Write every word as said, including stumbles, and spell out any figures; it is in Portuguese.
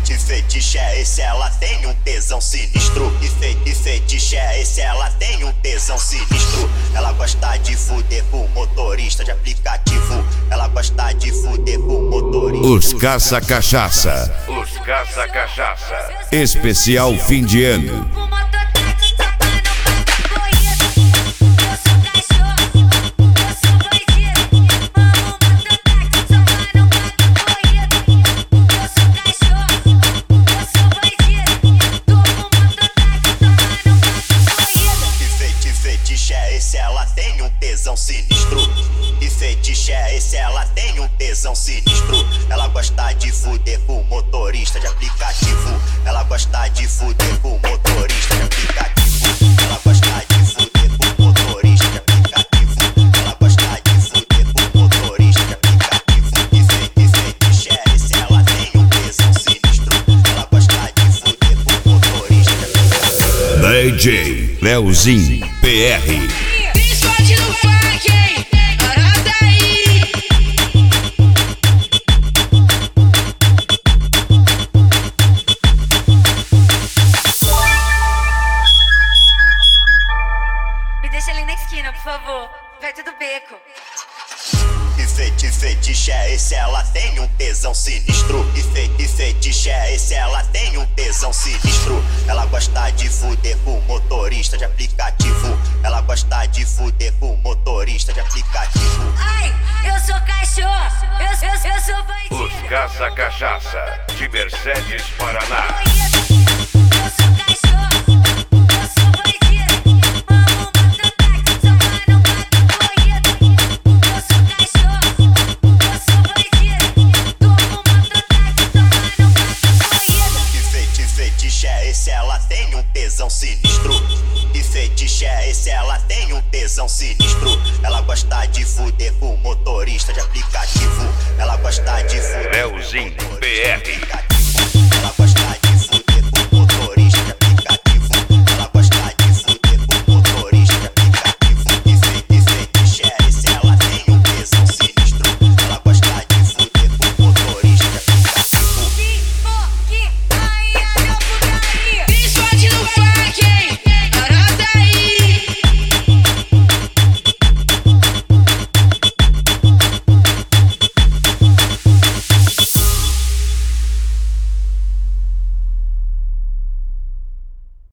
Que fetiche é esse? Ela tem um tesão sinistro. Que fe, que fetiche é esse? Ela tem um tesão sinistro. Ela gosta de fuder com motorista de aplicativo. Ela gosta de fuder com motorista. Os caça-cachaça. Os caça-cachaça. Especial fim de ano. Ela tem um tesão sinistro. Que fetiche é esse? Ela tem um tesão sinistro. Ela gosta de fuder com motorista de aplicativo. Ela gosta de fuder com motorista de aplicativo. Ela gosta de fuder com motorista de aplicativo. Ela gosta de fuder com motorista de aplicativo. Que fe, que fetiche é esse? Ela tem um tesão sinistro. Ela gosta de fuder com motorista de aplicativo. D J Leozinho P R. No funk, hein? Arrasa aí. Me deixa ali na esquina, por favor, perto do beco. Que fe, que fetiche é esse? Ela tem um tesão sinistro. Que fe, que fetiche é esse? Ela tem um tesão sinistro. Ela gosta de fuder com motorista de aplicativo. Ela gosta de fuder com motorista de aplicativo. Ai, eu sou cachorro, eu, eu, eu sou bandido. Os caça-cachaça de Mercedes, Paraná. Eu sou cachorro, eu sou bandido. Vamos matar táxi, só pra não bater corrida. Eu sou cachorro, eu sou bandido. Vamos matar táxi, só pra não bater corrida. Que fe, que fetiche é esse? Ela tem um tesão sinistro. Que fetiche é esse? Ela tem um tesão sinistro. Ela gosta de fuder com motorista de aplicativo. Ela gosta de fuder Leozinho P R.